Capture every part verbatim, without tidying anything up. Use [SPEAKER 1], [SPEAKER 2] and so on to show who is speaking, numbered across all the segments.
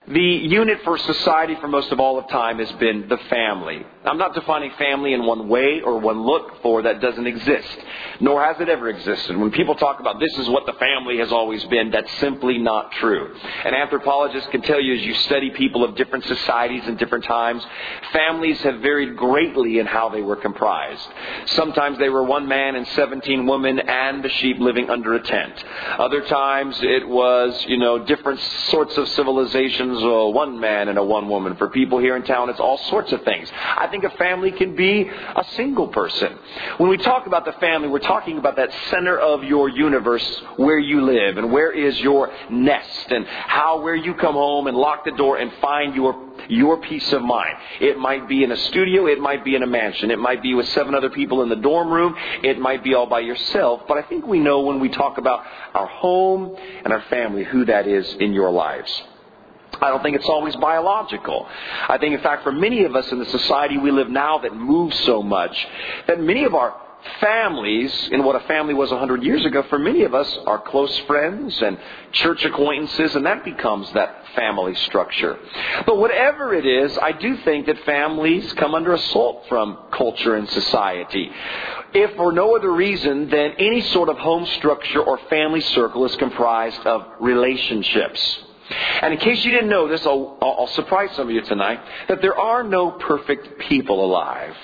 [SPEAKER 1] The unit for society for most of all of time has been the family. I'm not defining family in one way or one look, for that doesn't exist, nor has it ever existed. When people talk about this is what the family has always been, that's simply not true. And anthropologists can tell you, as you study people of different societies and different times, families have varied greatly in how they were comprised. Sometimes they were one man and seventeen women and the sheep living under a tent. Other times it was, you know, different sorts of civilizations, a one man and a one woman. For people here in town, it's all sorts of things. I think a family can be a single person. When we talk about the family, we're talking about that center of your universe, where you live and where is your nest, and how, where you come home and lock the door and find your your peace of mind. It might be in a studio, it might be in a mansion, it might be with seven other people in the dorm room, it might be all by yourself. But I think we know when we talk about our home and our family who that is in your lives. I don't think it's always biological. I think, in fact, for many of us in the society we live now that moves so much, that many of our families, in what a family was a hundred years ago, for many of us are close friends and church acquaintances, and that becomes that family structure. But whatever it is, I do think that families come under assault from culture and society. If for no other reason than any sort of home structure or family circle is comprised of relationships. And in case you didn't know this, I'll, I'll surprise some of you tonight, that there are no perfect people alive.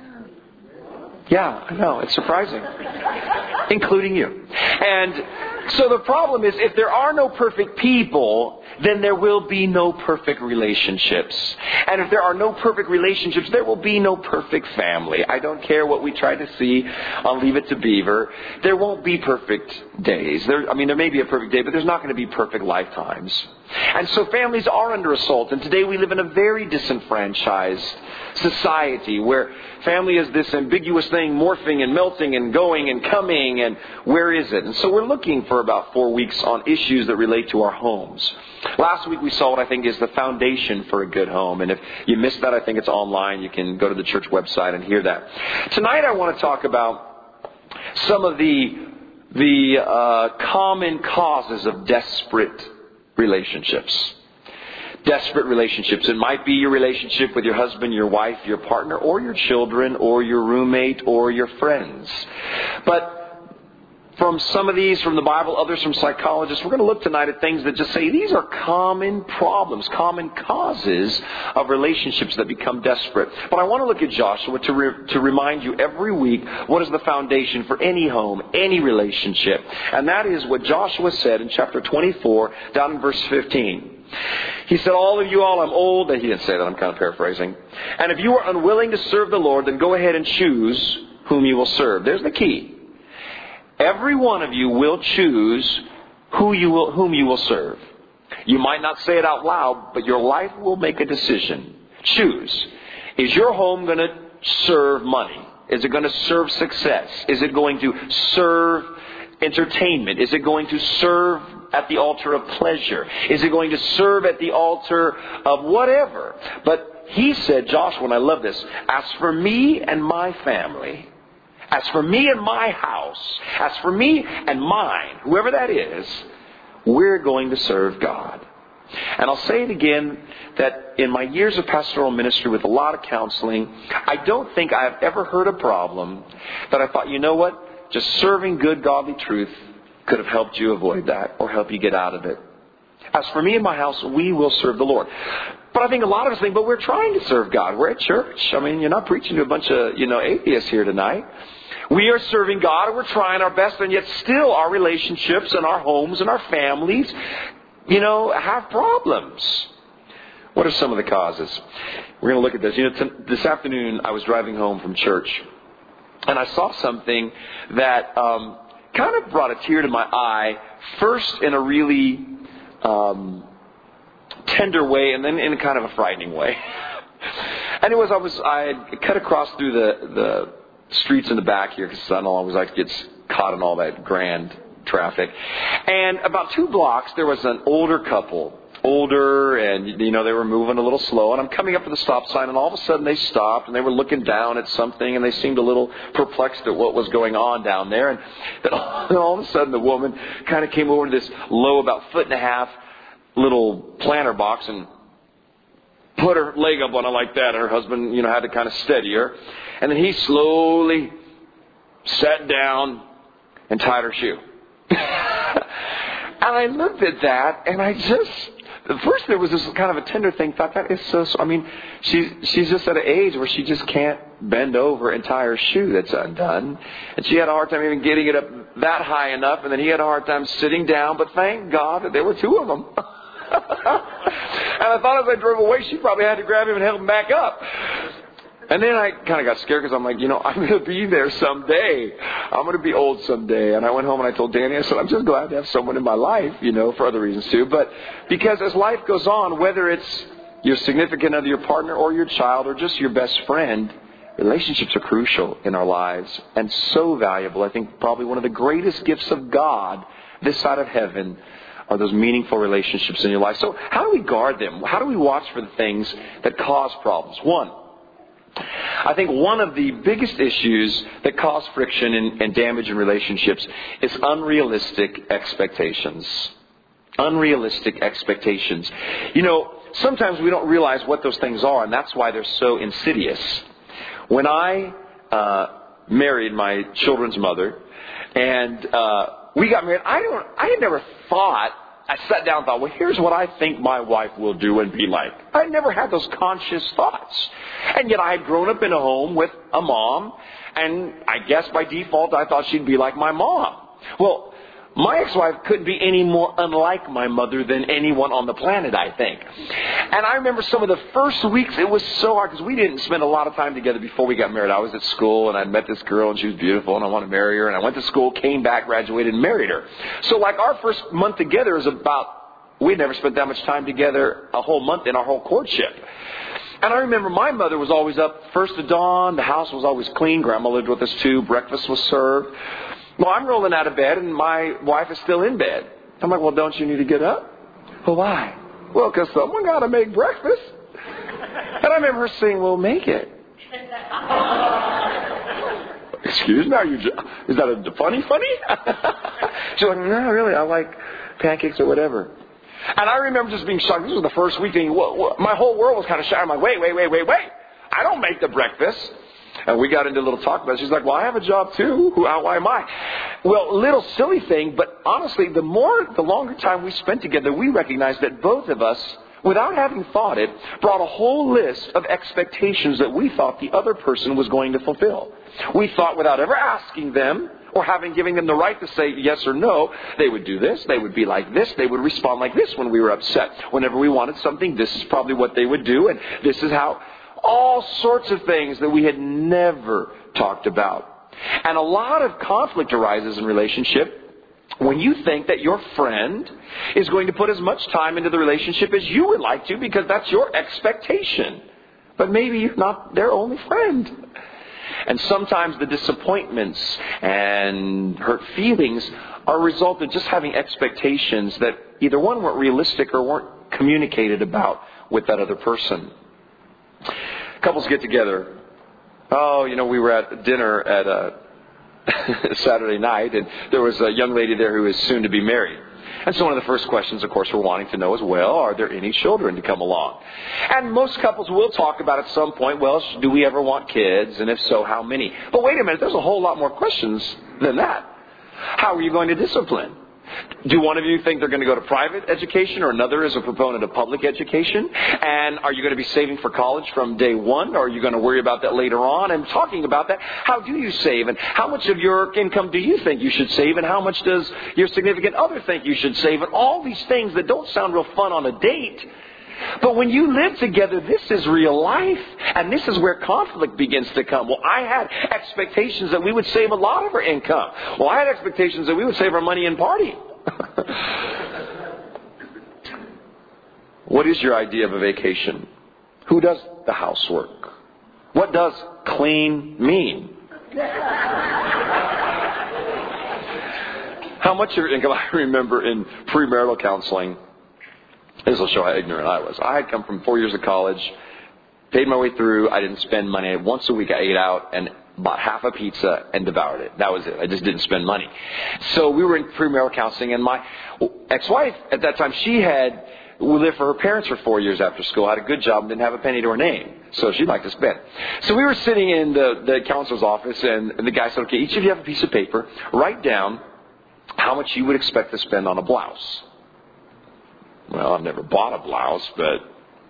[SPEAKER 1] Yeah, I know, it's surprising. Including you. And so the problem is, if there are no perfect people, then there will be no perfect relationships. And if there are no perfect relationships, there will be no perfect family. I don't care what we try to see on Leave It to Beaver. There won't be perfect days. There, I mean, there may be a perfect day, but there's not going to be perfect lifetimes. And so families are under assault. And today we live in a very disenfranchised society where family is this ambiguous thing, morphing and melting and going and coming, and where is it? And so we're looking for about four weeks on issues that relate to our homes. Last week we saw what I think is the foundation for a good home. And if you missed that, I think it's online. You can go to the church website and hear that. Tonight I want to talk about some of the, the uh, common causes of desperate relationships. Desperate relationships. It might be your relationship with your husband, your wife, your partner, or your children, or your roommate, or your friends. But from some of these from the Bible, others from psychologists, we're going to look tonight at things that just say these are common problems, common causes of relationships that become desperate. But I want to look at Joshua to re- to remind you every week what is the foundation for any home, any relationship. And that is what Joshua said in chapter twenty-four, down in verse fifteen. He said, all of you all, I'm old. He didn't say that, I'm kind of paraphrasing. And if you are unwilling to serve the Lord, then go ahead and choose whom you will serve. There's the key. Every one of you will choose who you will, whom you will serve. You might not say it out loud, but your life will make a decision. Choose. Is your home going to serve money? Is it going to serve success? Is it going to serve entertainment? Is it going to serve at the altar of pleasure? Is it going to serve at the altar of whatever? But he said, Joshua, and I love this, as for me and my family, as for me and my house, as for me and mine, whoever that is, we're going to serve God. And I'll say it again, that in my years of pastoral ministry with a lot of counseling, I don't think I've ever heard a problem that I thought, you know what, just serving good, godly truth could have helped you avoid that or help you get out of it. As for me and my house, we will serve the Lord. But I think a lot of us think, but we're trying to serve God. We're at church. I mean, you're not preaching to a bunch of, you know, atheists here tonight. We are serving God and we're trying our best, and yet still our relationships and our homes and our families, you know, have problems. What are some of the causes? We're going to look at this. You know, t- this afternoon I was driving home from church and I saw something that um, kind of brought a tear to my eye, first in a really um, tender way and then in kind of a frightening way. And it was, I was, I had cut across through the, the streets in the back here because I don't always like to get caught in all that grand traffic. And about two blocks, there was an older couple. Older, and, you know, they were moving a little slow. And I'm coming up to the stop sign, and all of a sudden they stopped, and they were looking down at something, and they seemed a little perplexed at what was going on down there. And then all of a sudden the woman kind of came over to this low, about foot and a half, little planter box and put her leg up on it like that. And her husband, you know, had to kind of steady her. And then he slowly sat down and tied her shoe. And I looked at that, and I just, at first there was this kind of a tender thing. Thought that is so, I mean, she's, she's just at an age where she just can't bend over and tie her shoe that's undone. And she had a hard time even getting it up that high enough, and then he had a hard time sitting down. But thank God that there were two of them. And I thought as I drove away, she probably had to grab him and help him back up. And then I kind of got scared because I'm like, you know, I'm going to be there someday. I'm going to be old someday. And I went home and I told Danny, I said, I'm just glad to have someone in my life, you know, for other reasons too. But because as life goes on, whether it's your significant other, your partner, or your child, or just your best friend, relationships are crucial in our lives and so valuable. I think probably one of the greatest gifts of God this side of heaven are those meaningful relationships in your life. So how do we guard them? How do we watch for the things that cause problems? One, I think one of the biggest issues that cause friction and, and damage in relationships is unrealistic expectations. Unrealistic expectations. You know, sometimes we don't realize what those things are, and that's why they're so insidious. When I uh, married my children's mother, and uh, we got married, I don't. I had never thought. I sat down and thought, well, here's what I think my wife will do and be like. I never had those conscious thoughts. And yet I had grown up in a home with a mom, and I guess by default I thought she'd be like my mom. Well, my ex-wife couldn't be any more unlike my mother than anyone on the planet, I think. And I remember some of the first weeks, it was so hard because we didn't spend a lot of time together before we got married. I was at school and I'd met this girl and she was beautiful and I wanted to marry her. And I went to school, came back, graduated, and married her. So like our first month together is about, we'd never spent that much time together a whole month in our whole courtship. And I remember my mother was always up first to dawn. The house was always clean. Grandma lived with us too. Breakfast was served. Well, I'm rolling out of bed and my wife is still in bed. I'm like, well, don't you need to get up? Well, why? Well, because someone got to make breakfast. And I remember her saying, well, make it. Excuse me? Are you, is that a funny funny? She's like, no, really, I like pancakes or whatever. And I remember just being shocked. This was the first week thinking, what, what? My whole world was kind of shattered. I'm like, wait, wait, wait, wait, wait. I don't make the breakfast. And we got into a little talk about it. She's like, well, I have a job too. Who, how, why am I? Well, little silly thing, but honestly, the more, the longer time we spent together, we recognized that both of us, without having thought it, brought a whole list of expectations that we thought the other person was going to fulfill. We thought without ever asking them or having given them the right to say yes or no, they would do this, they would be like this, they would respond like this when we were upset. Whenever we wanted something, this is probably what they would do, and this is how... All sorts of things that we had never talked about. And a lot of conflict arises in relationship when you think that your friend is going to put as much time into the relationship as you would like to because that's your expectation. But maybe you're not their only friend. And sometimes the disappointments and hurt feelings are a result of just having expectations that either one weren't realistic or weren't communicated about with that other person. Couples get together. Oh, you know, we were at dinner at a Saturday night, and there was a young lady there who is soon to be married. And so one of the first questions, of course, we're wanting to know is, well, are there any children to come along? And most couples will talk about at some point, well, do we ever want kids? And if so, how many? But wait a minute, there's a whole lot more questions than that. How are you going to discipline? Do one of you think they're going to go to private education or another is a proponent of public education? And are you going to be saving for college from day one or are you going to worry about that later on? And talking about that, how do you save? And how much of your income do you think you should save? And how much does your significant other think you should save? And all these things that don't sound real fun on a date. But when you live together, this is real life. And this is where conflict begins to come. Well, I had expectations that we would save a lot of our income. Well, I had expectations that we would save our money and party. What is your idea of a vacation? Who does the housework? What does clean mean? How much of your income? I remember in premarital counseling, this will show how ignorant I was. I had come from four years of college, paid my way through. I didn't spend money. Once a week I ate out and bought half a pizza and devoured it. That was it. I just didn't spend money. So we were in premarital counseling, and my ex-wife at that time, she had we lived for her parents for four years after school, had a good job, and didn't have a penny to her name. So she'd like to spend. So we were sitting in the, the counselor's office, and, and the guy said, okay, each of you have a piece of paper. Write down how much you would expect to spend on a blouse. Well, I've never bought a blouse, but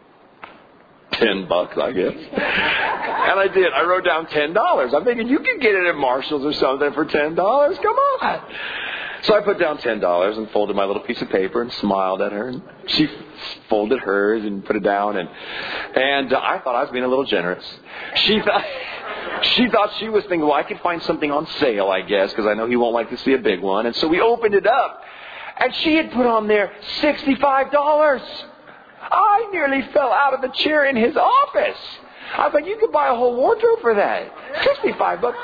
[SPEAKER 1] ten bucks, I guess. And I did. I wrote down ten dollars. I'm thinking, you can get it at Marshall's or something for ten dollars. Come on. So I put down ten dollars and folded my little piece of paper and smiled at her. And she folded hers and put it down. And and uh, I thought I was being a little generous. She thought she thought she was thinking, well, I could find something on sale, I guess, because I know he won't like to see a big one. And so we opened it up. And she had put on there sixty-five dollars. I nearly fell out of the chair in his office. I thought, you could buy a whole wardrobe for that. sixty-five bucks.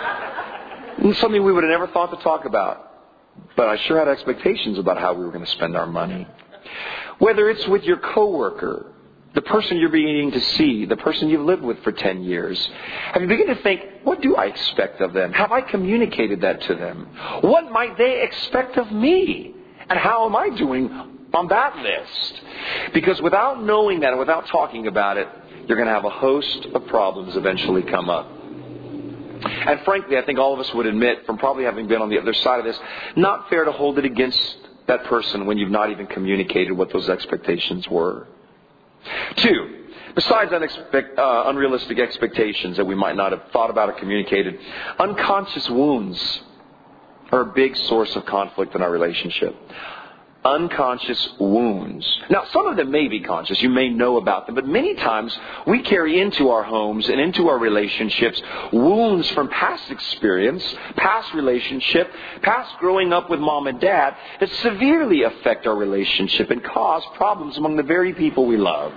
[SPEAKER 1] And something we would have never thought to talk about. But I sure had expectations about how we were going to spend our money. Whether it's with your coworker, the person you're beginning to see, the person you've lived with for ten years, have you begun to think, what do I expect of them? Have I communicated that to them? What might they expect of me? And how am I doing on that list? Because without knowing that and without talking about it, you're going to have a host of problems eventually come up. And frankly, I think all of us would admit, from probably having been on the other side of this, not fair to hold it against that person when you've not even communicated what those expectations were. Two, besides unexpect, uh, unrealistic expectations that we might not have thought about or communicated, unconscious wounds are a big source of conflict in our relationship. Unconscious wounds. Now, some of them may be conscious. You may know about them. But many times we carry into our homes and into our relationships wounds from past experience, past relationship, past growing up with mom and dad that severely affect our relationship and cause problems among the very people we love.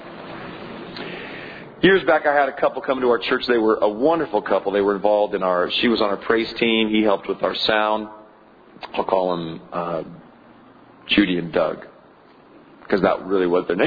[SPEAKER 1] Years back, I had a couple come to our church. They were a wonderful couple. They were involved in our, she was on our praise team. He helped with our sound. I'll call them uh, Judy and Doug, because that really was their name.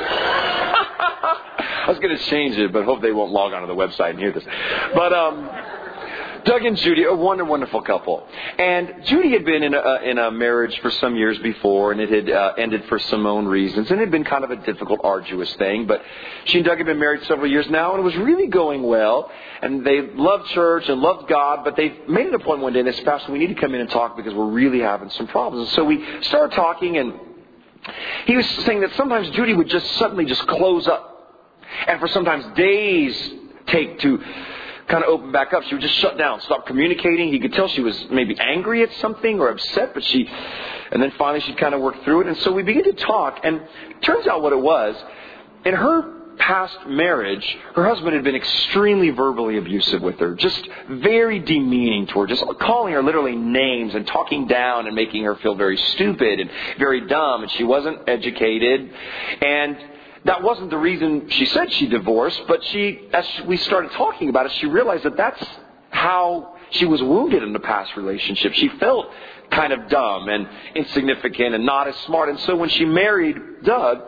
[SPEAKER 1] I was going to change it, but hope they won't log onto the website and hear this. But um, Doug and Judy, a wonderful, wonderful couple. And Judy had been in a, in a marriage for some years before, and it had uh, ended for some own reasons. And it had been kind of a difficult, arduous thing. But she and Doug had been married several years now, and it was really going well. And they loved church and loved God, but they made an appointment one day, and they said, Pastor, we need to come in and talk because we're really having some problems. And so we started talking, and he was saying that sometimes Judy would just suddenly just close up. And for sometimes days take to kind of open back up. She would just shut down, stop communicating. He could tell she was maybe angry at something or upset, but she, and then finally she'd kind of work through it. And so we began to talk, and it turns out what it was, in her past marriage, her husband had been extremely verbally abusive with her, just very demeaning toward her, just calling her literally names and talking down and making her feel very stupid and very dumb, and she wasn't educated. And that wasn't the reason she said she divorced, but she, as we started talking about it, she realized that that's how she was wounded in the past relationship. She felt kind of dumb and insignificant and not as smart. And so when she married Doug,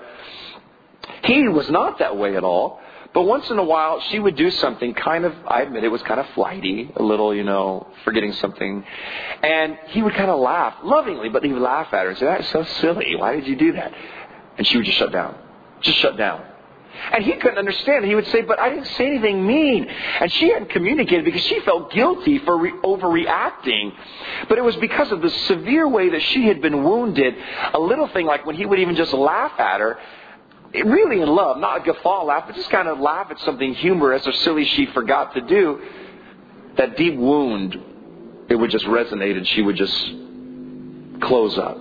[SPEAKER 1] he was not that way at all. But once in a while, she would do something kind of, I admit it was kind of flighty, a little, you know, forgetting something. And he would kind of laugh, lovingly, but he would laugh at her and say, that's so silly. Why did you do that? And she would just shut down. Just shut down. And he couldn't understand. He would say, but I didn't say anything mean. And she hadn't communicated because she felt guilty for re- overreacting. But it was because of the severe way that she had been wounded. A little thing like when he would even just laugh at her, it really in love, not a guffaw laugh, but just kind of laugh at something humorous or silly she forgot to do. That deep wound, it would just resonate and she would just close up.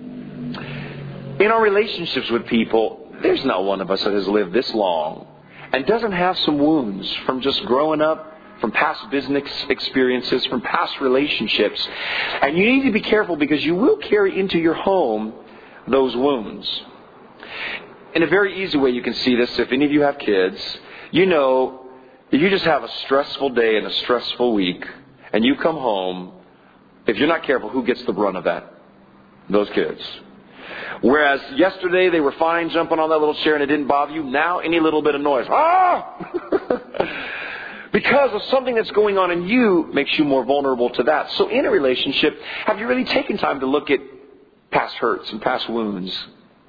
[SPEAKER 1] In our relationships with people, there's not one of us that has lived this long and doesn't have some wounds from just growing up, from past business experiences, from past relationships. And you need to be careful because you will carry into your home those wounds. In a very easy way you can see this, if any of you have kids, you know if you just have a stressful day and a stressful week and you come home, if you're not careful, who gets the brunt of that? Those kids. Whereas yesterday they were fine jumping on that little chair and it didn't bother you. Now any little bit of noise, ah! Because of something that's going on in you makes you more vulnerable to that. So in a relationship, have you really taken time to look at past hurts and past wounds?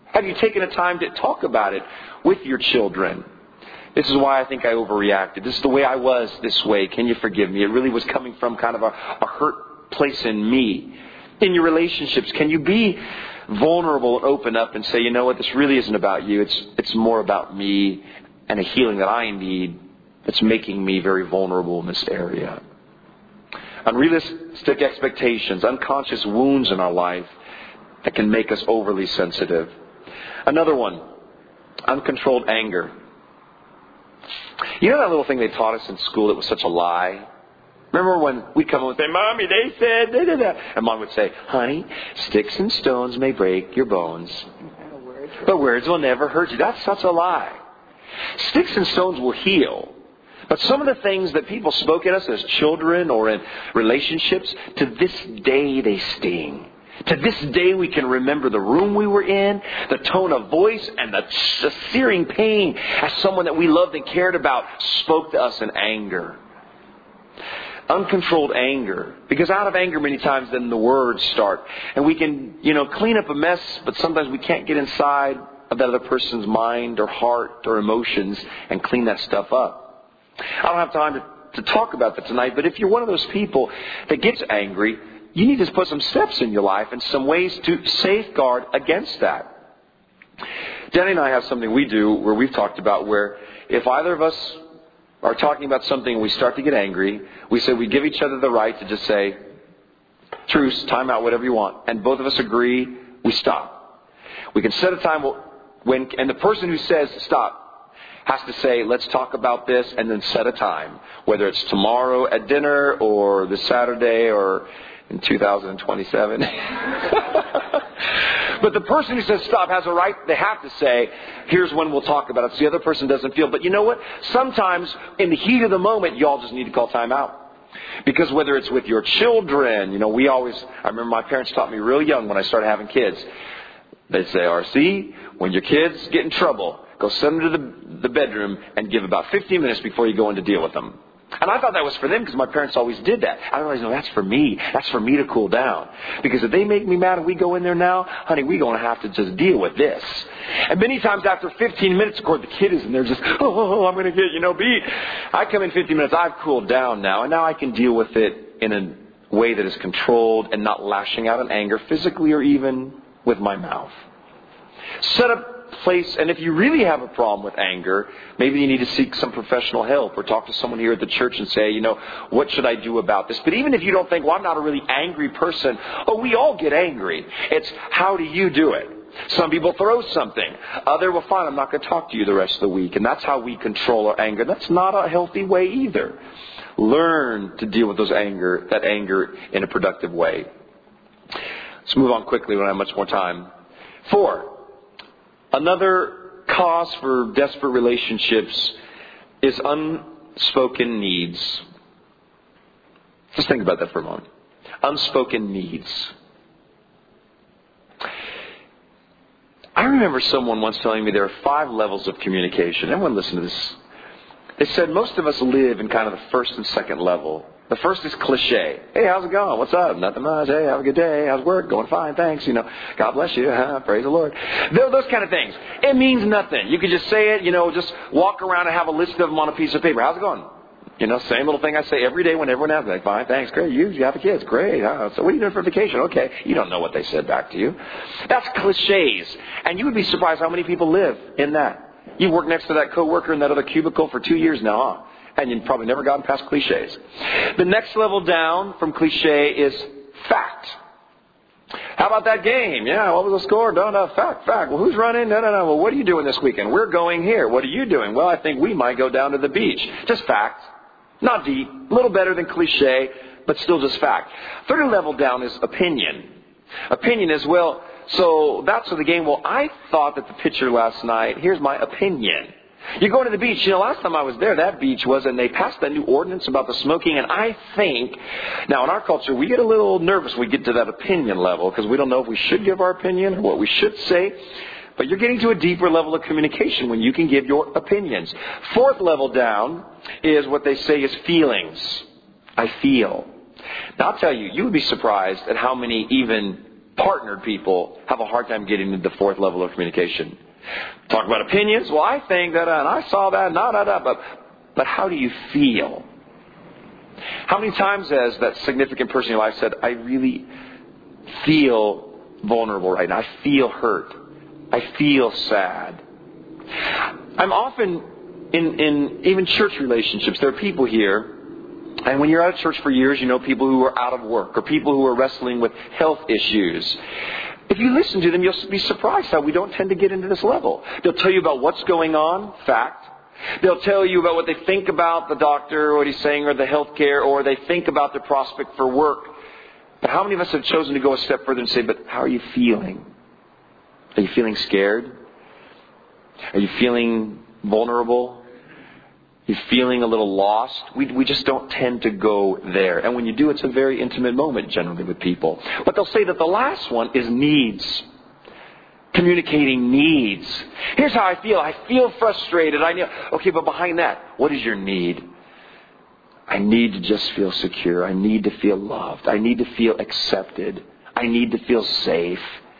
[SPEAKER 1] Have you taken the time to talk about it with your children? This is why I think I overreacted. This is the way I was this way. Can you forgive me? It really was coming from kind of a, a hurt place in me. In your relationships, can you be vulnerable and open up and say, you know what, this really isn't about you. It's it's more about me and a healing that I need that's making me very vulnerable in this area. Unrealistic expectations, unconscious wounds in our life that can make us overly sensitive. Another one, uncontrolled anger. You know that little thing they taught us in school that was such a lie? Remember when we'd come home and say, Mommy, they said, da, da, da. And Mom would say, honey, sticks and stones may break your bones, but words will never hurt you. That's such a lie. Sticks and stones will heal. But some of the things that people spoke at us as children or in relationships, to this day they sting. To this day we can remember the room we were in, the tone of voice, and the, the searing pain as someone that we loved and cared about spoke to us in anger. Uncontrolled anger. Because out of anger many times then the words start. And we can, you know, clean up a mess, but sometimes we can't get inside of that other person's mind or heart or emotions and clean that stuff up. I don't have time to, to talk about that tonight, but if you're one of those people that gets angry, you need to put some steps in your life and some ways to safeguard against that. Danny and I have something we do where we've talked about where if either of us are talking about something and we start to get angry, we say we give each other the right to just say, truce, time out, whatever you want. And both of us agree, we stop. We can set a time when, and the person who says stop has to say, let's talk about this, and then set a time. Whether it's tomorrow at dinner or this Saturday or in two thousand twenty-seven. But the person who says stop has a right, they have to say, here's when we'll talk about it. So the other person doesn't feel. But you know what? Sometimes in the heat of the moment, you all just need to call time out. Because whether it's with your children, you know, we always, I remember my parents taught me real young when I started having kids. They'd say, R C, when your kids get in trouble, go send them to the, the bedroom and give about fifteen minutes before you go in to deal with them. And I thought that was for them because my parents always did that. I realized, no, that's for me. That's for me to cool down. Because if they make me mad and we go in there now, honey, we're going to have to just deal with this. And many times after fifteen minutes, of course, the kid is in there just, oh, I'm going to get, you know, beat. I come in fifteen minutes, I've cooled down now. And now I can deal with it in a way that is controlled and not lashing out in anger physically or even with my mouth. Set up place, and if you really have a problem with anger, maybe you need to seek some professional help or talk to someone here at the church and say, you know, what should I do about this? But even if you don't think, well, I'm not a really angry person, oh, we all get angry. It's how do you do it? Some people throw something. Other, well, fine, I'm not going to talk to you the rest of the week. And that's how we control our anger. That's not a healthy way either. Learn to deal with those anger, that anger in a productive way. Let's move on quickly. We don't have much more time. Four. Another cause for desperate relationships is unspoken needs. Just think about that for a moment. Unspoken needs. I remember someone once telling me there are five levels of communication. Everyone listen to this. They said most of us live in kind of the first and second level. The first is cliche. Hey, how's it going? What's up? Nothing much. Hey, have a good day. How's work? Going fine. Thanks. You know, God bless you. Praise the Lord. Those kind of things. It means nothing. You could just say it, you know, just walk around and have a list of them on a piece of paper. How's it going? You know, same little thing I say every day when everyone asks. Like, fine, thanks, great. You, you have the kids. Great. Huh? So what are you doing for vacation? Okay. You don't know what they said back to you. That's cliches. And you would be surprised how many people live in that. You work next to that coworker in that other cubicle for two years now, huh? And you've probably never gotten past cliches. The next level down from cliche is fact. How about that game? Yeah, what was the score? No, no, fact, fact. Well, who's running? No, no, no. Well, what are you doing this weekend? We're going here. What are you doing? Well, I think we might go down to the beach. Just fact. Not deep. A little better than cliche, but still just fact. Third level down is opinion. Opinion is, well, so that's the game. Well, I thought that the picture last night, here's my opinion. You're going to the beach. You know, last time I was there, that beach was, and they passed that new ordinance about the smoking. And I think, now in our culture, we get a little nervous when we get to that opinion level because we don't know if we should give our opinion or what we should say. But you're getting to a deeper level of communication when you can give your opinions. Fourth level down is what they say is feelings. I feel. Now, I'll tell you, you would be surprised at how many even partnered people have a hard time getting to the fourth level of communication. Talk about opinions. Well, I think that, and I saw that, nah, nah, nah, but, but how do you feel? How many times has that significant person in your life said, I really feel vulnerable right now. I feel hurt. I feel sad. I'm often in, in even church relationships, there are people here, and when you're out of church for years, you know people who are out of work or people who are wrestling with health issues. If you listen to them, you'll be surprised how we don't tend to get into this level. They'll tell you about what's going on, fact. They'll tell you about what they think about the doctor, or what he's saying, or the health care, or they think about the prospect for work. But how many of us have chosen to go a step further and say, but how are you feeling? Are you feeling scared? Are you feeling vulnerable? Are you feeling a little lost? We, we just don't tend to go there. And when you do, it's a very intimate moment generally with people. But they'll say that the last one is needs. Communicating needs. Here's how I feel. I feel frustrated. I know. Okay, but behind that, what is your need? I need to just feel secure. I need to feel loved. I need to feel accepted. I need to feel safe.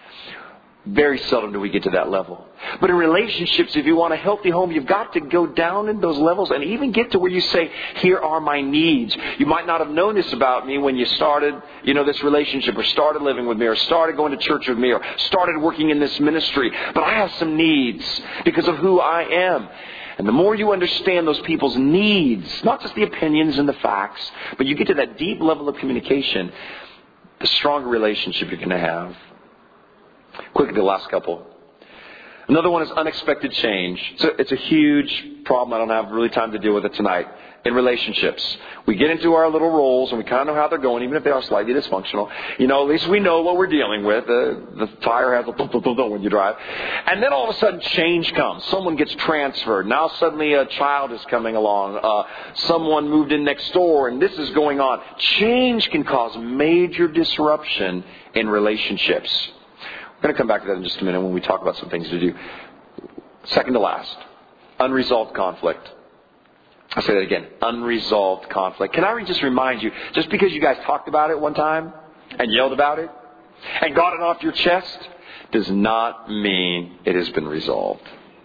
[SPEAKER 1] Very seldom do we get to that level. But in relationships, if you want a healthy home, you've got to go down in those levels and even get to where you say, here are my needs. You might not have known this about me when you started, you know, this relationship, or started living with me, or started going to church with me, or started working in this ministry. But I have some needs because of who I am. And the more you understand those people's needs, not just the opinions and the facts, but you get to that deep level of communication, the stronger relationship you're going to have. Quickly, the last couple. Another one is unexpected change. So it's a huge problem. I don't have really time to deal with it tonight. In relationships, we get into our little roles and we kind of know how they're going, even if they are slightly dysfunctional. You know, at least we know what we're dealing with. Uh, the tire has a dum dum dum dum when you drive. And then all of a sudden change comes. Someone gets transferred. Now suddenly a child is coming along. Uh, someone moved in next door and this is going on. Change can cause major disruption in relationships. We're going to come back to that in just a minute when we talk about some things to do. Second to last, unresolved conflict. I'll say that again. Unresolved conflict. Can I just remind you, just because you guys talked about it one time and yelled about it and got it off your chest does not mean it has been resolved.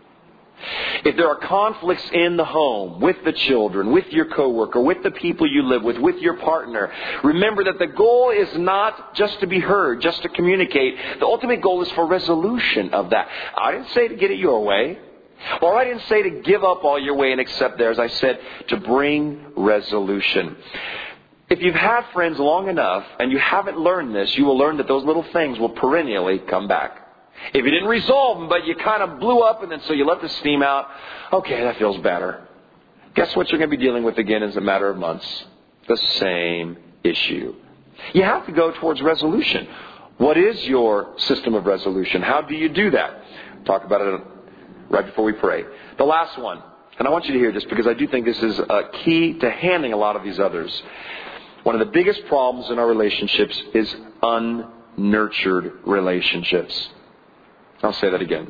[SPEAKER 1] If there are conflicts in the home, with the children, with your coworker, with the people you live with, with your partner, remember that the goal is not just to be heard, just to communicate. The ultimate goal is for resolution of that. I didn't say to get it your way. Or I didn't say to give up all your way and accept theirs. I said to bring resolution. If you've had friends long enough and you haven't learned this, you will learn that those little things will perennially come back. If you didn't resolve them, but you kind of blew up and then so you let the steam out, okay, that feels better. Guess what you're going to be dealing with again in a matter of months? The same issue. You have to go towards resolution. What is your system of resolution? How do you do that? Talk about it right before we pray. The last one, and I want you to hear this because I do think this is a key to handling a lot of these others. One of the biggest problems in our relationships is unnurtured relationships. I'll say that again.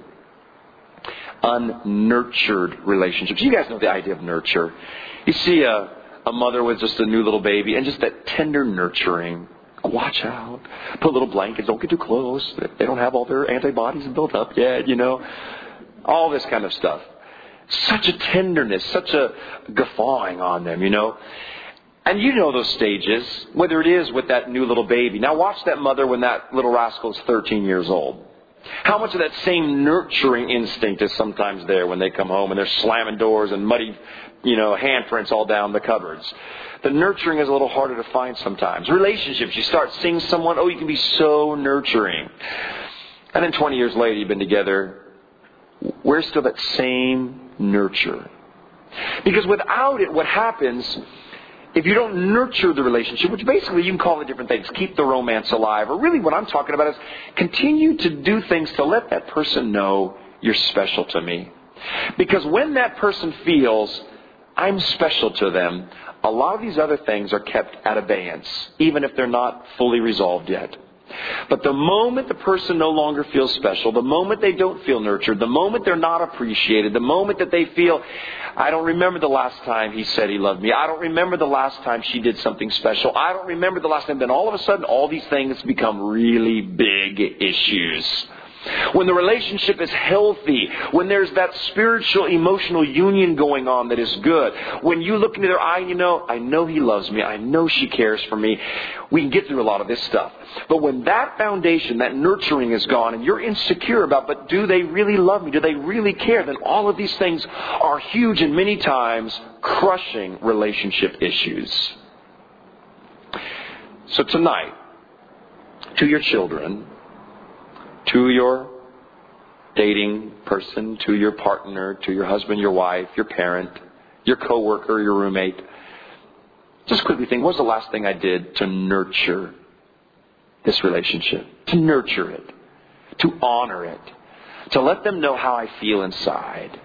[SPEAKER 1] Unnurtured relationships. You guys know the idea of nurture. You see a, a mother with just a new little baby and just that tender nurturing. Watch out. Put little blankets. Don't get too close. They don't have all their antibodies built up yet, you know. All this kind of stuff. Such a tenderness, such a guffawing on them, you know. And you know those stages, whether it is with that new little baby. Now watch that mother when that little rascal is thirteen years old. How much of that same nurturing instinct is sometimes there when they come home and they're slamming doors and muddy, you know, handprints all down the cupboards. The nurturing is a little harder to find sometimes. Relationships, you start seeing someone, oh, you can be so nurturing. And then twenty years later, you've been together. Where's still that same nurture? Because without it, what happens, if you don't nurture the relationship, which basically you can call it different things, keep the romance alive, or really what I'm talking about is continue to do things to let that person know you're special to me. Because when that person feels I'm special to them, a lot of these other things are kept at abeyance, even if they're not fully resolved yet. But the moment the person no longer feels special, the moment they don't feel nurtured, the moment they're not appreciated, the moment that they feel, I don't remember the last time he said he loved me. I don't remember the last time she did something special. I don't remember the last time. Then all of a sudden, all these things become really big issues. When the relationship is healthy, when there's that spiritual, emotional union going on that is good, when you look into their eye and you know, I know he loves me, I know she cares for me, we can get through a lot of this stuff. But when that foundation, that nurturing is gone and you're insecure about, but do they really love me? Do they really care? Then all of these things are huge and many times crushing relationship issues. So tonight, to your children, to your dating person, to your partner, to your husband, your wife, your parent, your coworker, your roommate, just quickly think, what's the last thing I did to nurture this relationship? To nurture it. To honor it. To let them know how I feel inside.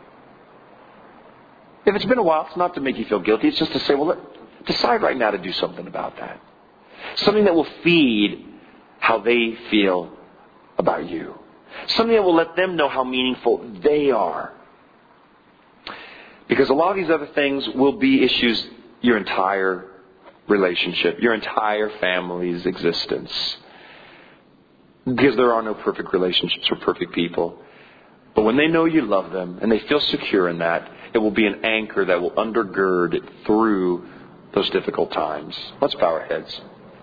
[SPEAKER 1] If it's been a while, it's not to make you feel guilty. It's just to say, well, let, decide right now to do something about that. Something that will feed how they feel about you. Something that will let them know how meaningful they are. Because a lot of these other things will be issues your entire relationship, your entire family's existence. Because there are no perfect relationships or perfect people. But when they know you love them and they feel secure in that, it will be an anchor that will undergird through those difficult times. Let's bow our heads.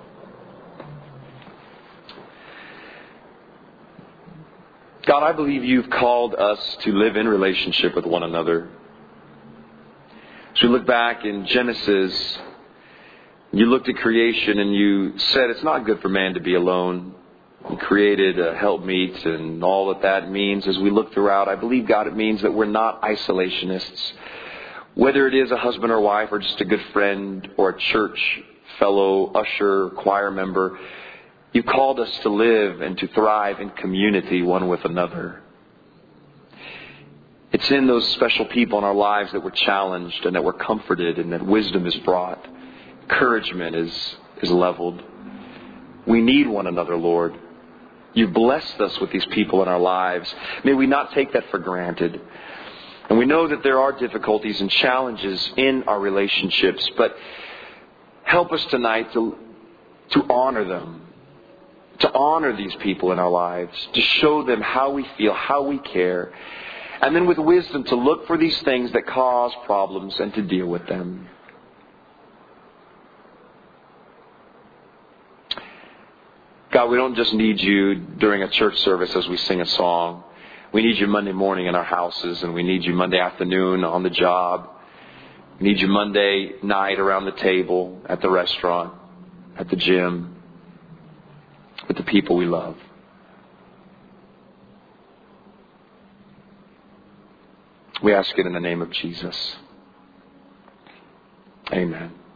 [SPEAKER 1] God, I believe you've called us to live in relationship with one another. As we look back in Genesis, you looked at creation and you said it's not good for man to be alone. You created a helpmeet and all that that means. As we look throughout, I believe, God, it means that we're not isolationists. Whether it is a husband or wife or just a good friend or a church fellow, usher, choir member, you've called us to live and to thrive in community one with another. It's in those special people in our lives that we're challenged and that we're comforted and that wisdom is brought. Encouragement is, is leveled. We need one another, Lord. You've blessed us with these people in our lives. May we not take that for granted. And we know that there are difficulties and challenges in our relationships, but help us tonight to, to honor them. To honor these people in our lives, to show them how we feel, how we care, and then with wisdom to look for these things that cause problems and to deal with them. God, we don't just need you during a church service as we sing a song. We need you Monday morning in our houses, and we need you Monday afternoon on the job. We need you Monday night around the table, at the restaurant, at the gym, with the people we love. We ask it in the name of Jesus. Amen.